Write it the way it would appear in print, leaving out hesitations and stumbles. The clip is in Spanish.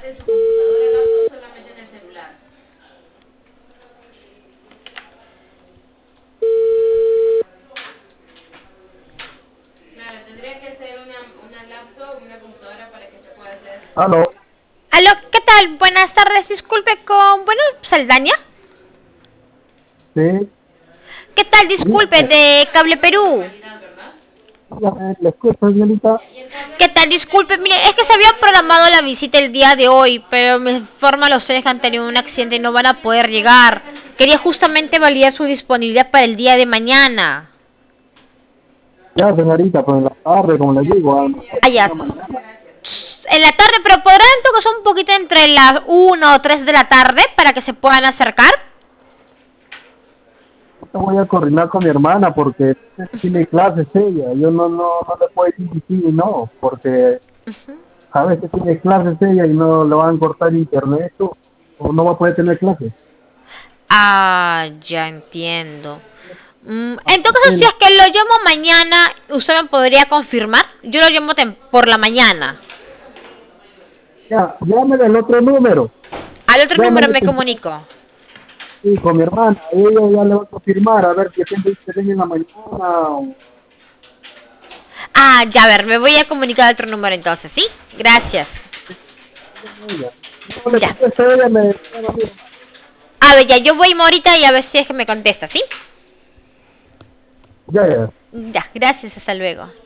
parte de su computadora, laptop, solamente en el celular. Claro, tendría que ser una laptop, una computadora para que se pueda hacer. Aló, Aló, ¿qué tal? Buenas tardes, disculpe con... Bueno, Saldaña. sí, ¿Qué tal? Disculpe, dígame, de Cable Perú. Calidad, ¿verdad? dígame, le escucho, señorita. Y el cable ¿Qué tal? Disculpe, mire, es que se había programado la visita el día de hoy, pero me informan los tres que han tenido un accidente y no van a poder llegar. Quería justamente validar su disponibilidad para el día de mañana. Ya, señorita, pues en la tarde, como le digo, a lo mejor en Allá. la mañana, En la tarde, pero podrán tocar un poquito entre las 1 o 3 de la tarde para que se puedan acercar. yo voy a coordinar con mi hermana porque tiene clases ella. Yo no le puedo decir que sí y no, porque a veces tiene clases ella y no le van a cortar internet o no va a poder tener clases. Ah, ya entiendo. En todo caso, si Aparte, es que lo llamo mañana, ¿usted me podría confirmar? Yo lo llamo por la mañana. ya, llámele al otro número, Al otro número llámele me temprano, comunico. sí, con mi hermana, ella ya le va a confirmar, a ver si siempre se ven en la mañana o Ah, ya a ver, me voy a comunicar al otro número entonces, ¿sí? Gracias. ella. No le Ya. contesta ella, me llama a mí nomás. A ver, ya, yo voy ahorita y a ver si es que me contesta, ¿sí? Ya, ya. Ya, gracias, hasta luego.